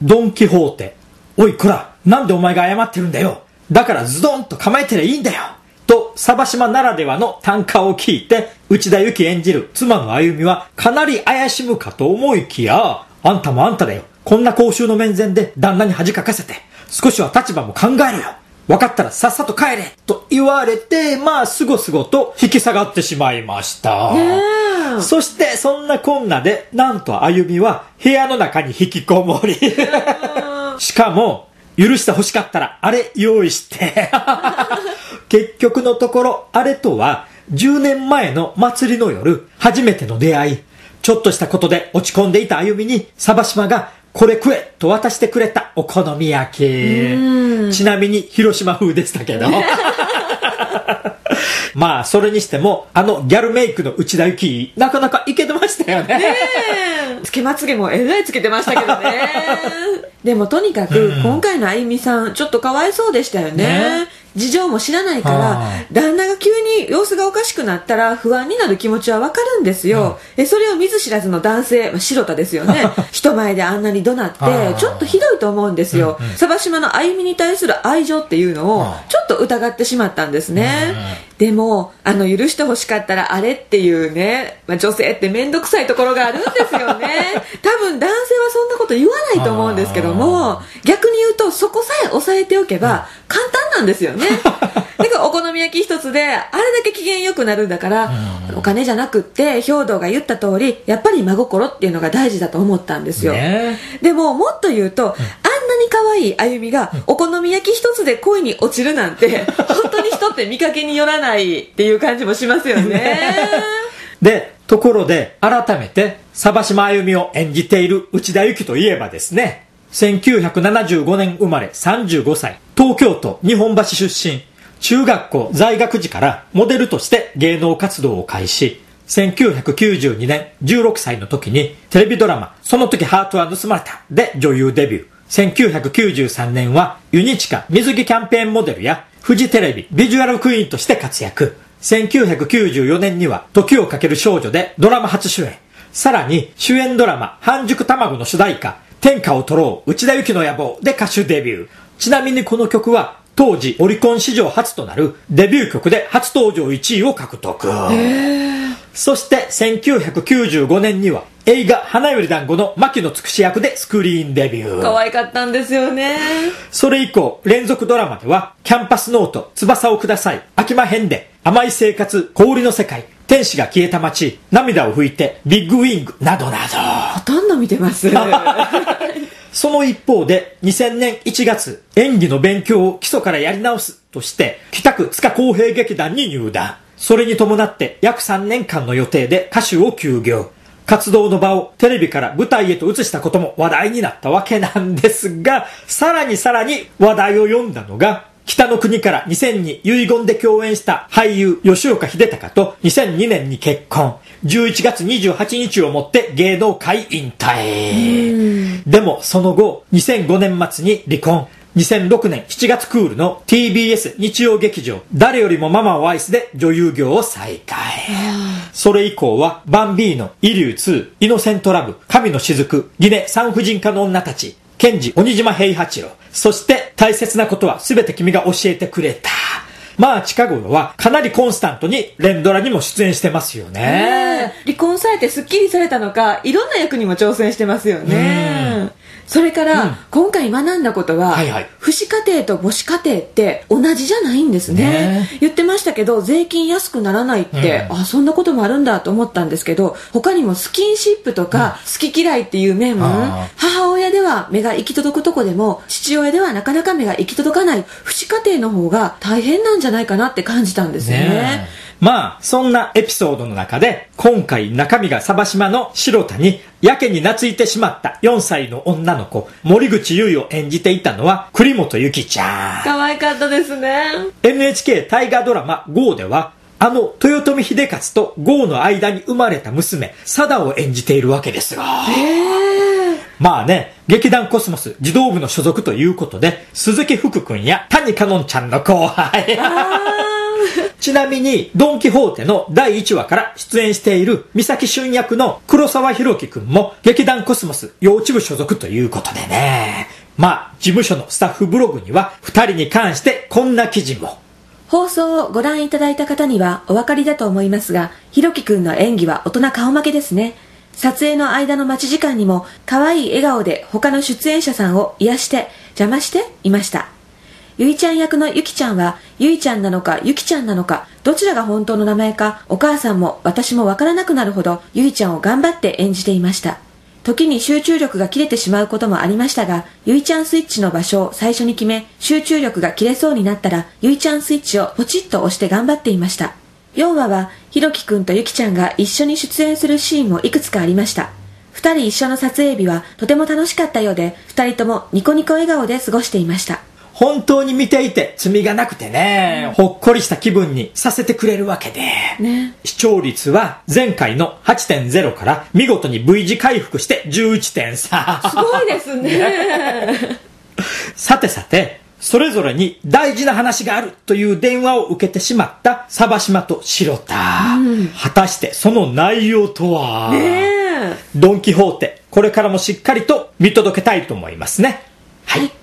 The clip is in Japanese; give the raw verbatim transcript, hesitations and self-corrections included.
ドンキホーテ。おいこら、なんでお前が謝ってるんだよ。だからズドンと構えてりゃいいんだよ。と、鮫島ならではの短歌を聞いて、内田有紀演じる妻のあゆみはかなり怪しむかと思いきや、あんたもあんただよ。こんな公衆の面前で旦那に恥かかせて、少しは立場も考えるよ。分かったらさっさと帰れと言われて、まあすごすごと引き下がってしまいました。そしてそんなこんなで、なんとあゆみは部屋の中に引きこもりしかも許して欲しかったらあれ用意して結局のところあれとはじゅうねんまえの祭りの夜、初めての出会い。ちょっとしたことで落ち込んでいたあゆみに鮫島がこれ食えと渡してくれたお好み焼き。ちなみに広島風でしたけどまあそれにしてもあのギャルメイクの内田有紀なかなかイケてましたよね。 ねえ、つけまつげもえらいつけてましたけどねでもとにかく今回のあゆみさんちょっとかわいそうでしたよね。ね、事情も知らないから旦那が急に様子がおかしくなったら不安になる気持ちはわかるんですよ、うん、えそれを見ず知らずの男性、まあ、白田ですよね人前であんなに怒鳴ってちょっとひどいと思うんですよ。鮫島のあゆみに対する愛情っていうのをちょっと疑ってしまったんですね。でもあの許してほしかったらあれっていうね、まあ、女性って面倒くさいところがあるんですよね多分男性はそんなこと言わないと思うんですけども、逆に言うとそこさえ抑えておけば簡単なんですよねだからお好み焼き一つであれだけ機嫌良くなるんだから、お金じゃなくって兵藤が言った通りやっぱり真心っていうのが大事だと思ったんですよ、ね、でももっと言うと、うん、あんなに可愛いあゆみがお好み焼き一つで恋に落ちるなんて本当に人って見かけによらないっていう感じもしますよねで、ところで改めて鮫島あゆみを演じている内田有紀といえばですね、せんきゅうひゃくななじゅうごねん生まれさんじゅうごさい、東京都日本橋出身。中学校在学時からモデルとして芸能活動を開始。せんきゅうひゃくきゅうじゅうにねんじゅうろくさいの時にテレビドラマその時ハートは盗まれたで女優デビュー。せんきゅうひゃくきゅうじゅうさんねんはユニチカ水着キャンペーンモデルやフジテレビビジュアルクイーンとして活躍。せんきゅうひゃくきゅうじゅうよねんには時をかける少女でドラマ初主演。さらに主演ドラマ半熟卵の主題歌天下を取ろう内田有紀の野望で歌手デビュー。ちなみにこの曲は当時オリコン史上初となるデビュー曲で初登場いちいを獲得。そしてせんきゅうひゃくきゅうじゅうごねんには映画花より団子の牧野つくし役でスクリーンデビュー。 可愛かったんですよね。 それ以降連続ドラマではキャンパスノート、翼をください、秋間編で甘い生活、氷の世界、天使が消えた街、涙を拭いて、ビッグウィングなどなどほとんど見てますその一方でにせんねんいちがつ演技の勉強を基礎からやり直すとして北区塚公平劇団に入団。それに伴って約さんねんかんの予定で歌手を休業。活動の場をテレビから舞台へと移したことも話題になったわけなんですが、さらにさらに話題を呼んだのが北の国からにせんに遺言で共演した俳優吉岡秀隆とにせんにねんに結婚。じゅういちがつにじゅうはちにちをもって芸能界引退。でもその後にせんごねん末に離婚。にせんろくねんしちがつクールの ティービーエス 日曜劇場誰よりもママを愛すで女優業を再開。それ以降はバンビーノ、イリューツー、イノセントラブ、神の雫、ギネ産婦人科の女たち、ケンジ鬼島平八郎、そして大切なことは全て君が教えてくれた。まあ近頃はかなりコンスタントに連ドラにも出演してますよね。 離婚されてスッキリされたのかいろんな役にも挑戦してますよね。それから、うん、今回学んだことは、はいはい、父子家庭と母子家庭って同じじゃないんですね。ね言ってましたけど税金安くならないって、うん、あそんなこともあるんだと思ったんですけど、他にもスキンシップとか、うん、好き嫌いっていう面、母親では目が行き届くとこでも父親ではなかなか目が行き届かない父子家庭の方が大変なんじゃないかなって感じたんですよね。ねまあそんなエピソードの中で今回中身が鮫島の白田にやけに懐いてしまったよんさいの女の子森口優を演じていたのは栗本ゆきちゃん。 可愛かったですね。 エヌエイチケー 大河ドラマ ゴー ではあの豊臣秀勝とゴーの間に生まれた娘貞を演じているわけですが、 へーまあね劇団コスモス児童部の所属ということで鈴木福くんや谷香音ちゃんの後輩ちなみにドン・キホーテのだいいちわから出演している三崎俊役の黒沢弘樹くんも劇団コスモス幼稚部所属ということでね。まあ事務所のスタッフブログにはふたりに関してこんな記事も。 放送をご覧いただいた方にはお分かりだと思いますが、ひろきくんの演技は大人顔負けですね。撮影の間の待ち時間にも可愛い笑顔で他の出演者さんを癒して邪魔していました。ゆいちゃん役のゆきちゃんはゆいちゃんなのかゆきちゃんなのか、どちらが本当の名前かお母さんも私もわからなくなるほどゆいちゃんを頑張って演じていました。時に集中力が切れてしまうこともありましたが、ゆいちゃんスイッチの場所を最初に決め、集中力が切れそうになったらゆいちゃんスイッチをポチッと押して頑張っていました。よんわはひろきくんとゆきちゃんが一緒に出演するシーンもいくつかありました。二人一緒の撮影日はとても楽しかったようで、二人ともニコニコ笑顔で過ごしていました。 本当に見ていて罪がなくてね、うん、ほっこりした気分にさせてくれるわけで、ね、視聴率は前回の はちてんゼロ から見事に V 字回復して じゅういってんさん。 すごいですね。 さてさて、それぞれに大事な話があるという電話を受けてしまったサバシマと白田、うん、果たしてその内容とは、ね、ドン・キホーテこれからもしっかりと見届けたいと思いますね。はい。